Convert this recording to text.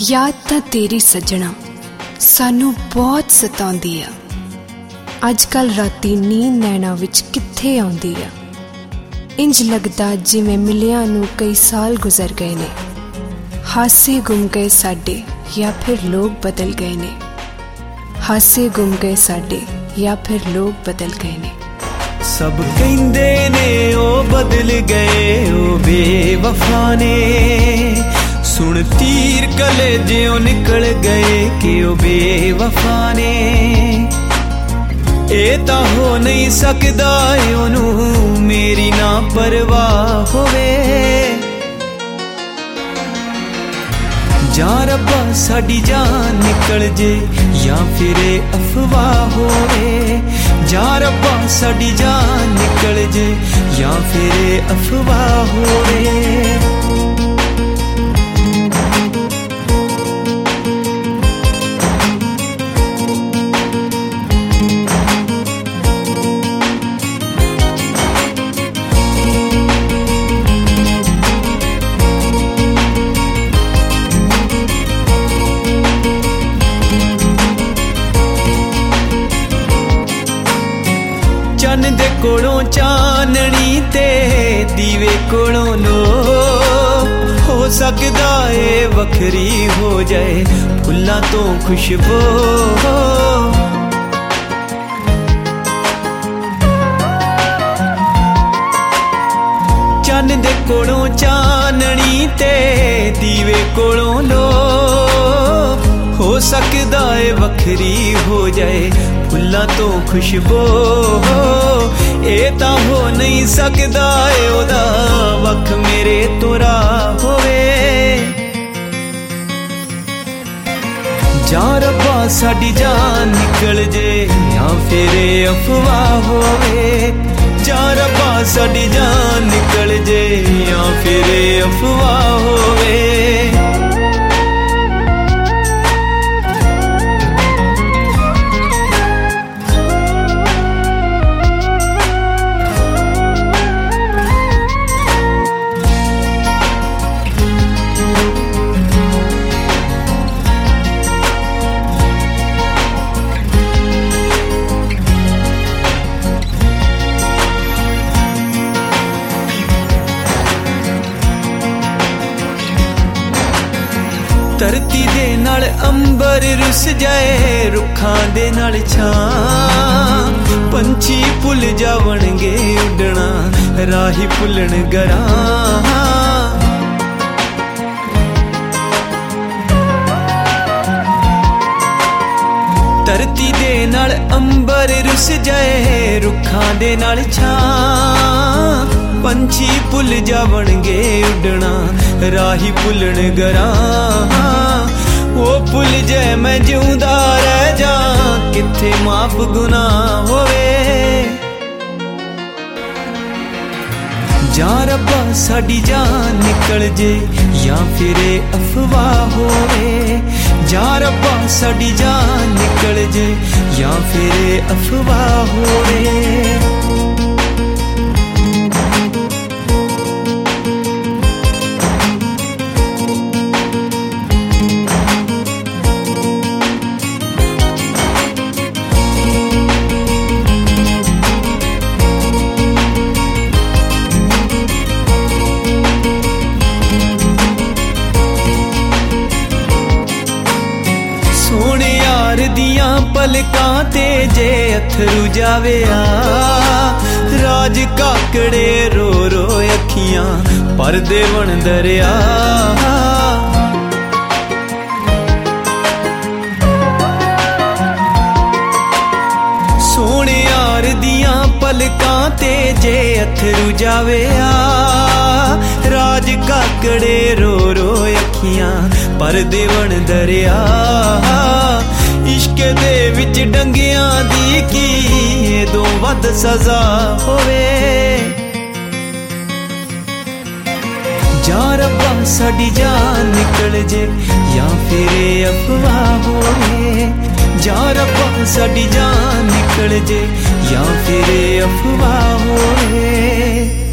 याद तां तेरी सजना सानू बहुत सताउंदी आ। अजकल राती नींद नैना विच कित्थे आउंदी आ। इंज लगदा जिवें मिलिया नू कई साल गुजर गए ने। हासे गुम गए साडे या फिर लोग बदल गए ने। हासे गुम गए साडे या फिर लोग बदल गए ने। सब कहंदे ने ओ बदल गए ओ बेवफा ने। सुन तीर कलेजों निकल गए कि ओ बेवफा ने। ए तां हो नहीं सकदा ओनू मेरी ना परवाह होवे। जा रब्बा साडी जान निकल जे या फिर अफवाह होवे। जा रब्बा साडी जान निकल जे या फिर अफवाह होवे। चन दे कोलों चाननी ते दीवे कोलों लो। हो सकदा ए वखरी हो जाए फुल्लां तो खुशबू। चन दे कोलों चाननी ते दीवे कोलों लो। हो सकदा ए वखरी हो जाए फुल्लां तो खुशबू। ए तां हो नहीं सकदा ए ओदा वख मेरे तोरा होवे। जा रब्बा साडी जान निकल जे या फिर अफवाह होवे। जा रब्बा साडी जान निकल जे या फिर अफवाह होवे। धरती दे नाल अंबर रुस जाए रुखां दे नाल छां। पंछी भुल जावणगे उडना राही भुलन गरां। धरती दे नाल अंबर रुस जाए रुखां दे नाल छां। पंछी भुल जावणगे उडना राही भुलन गरां। वो भुल जाए मैं जिउंदा रह जा किथे माफ गुनाह होवे। जा रब्बा साडी जान निकल जे या फिर अफवाह होवे। जा रब्बा साडी जान निकल जे या फिर अफवाह होवे। सोने यार दियां पलकां ते जे अथरू जावे आ। राज काकड़े रो रो अखियां परदे बन दरिया। सोने यार दियां पलकां ते जे अथरू जावे आ। राज काकड़े रो रो अखियां परदे बन दरिया। इश्क दे विच डंगियां दी की दो वध सजा होवे। जा रब्बा साडी जान निकल जे या फिर अफवाह होवे। जा रब्बा साडी जान निकल जे या फिर अफवाह होवे।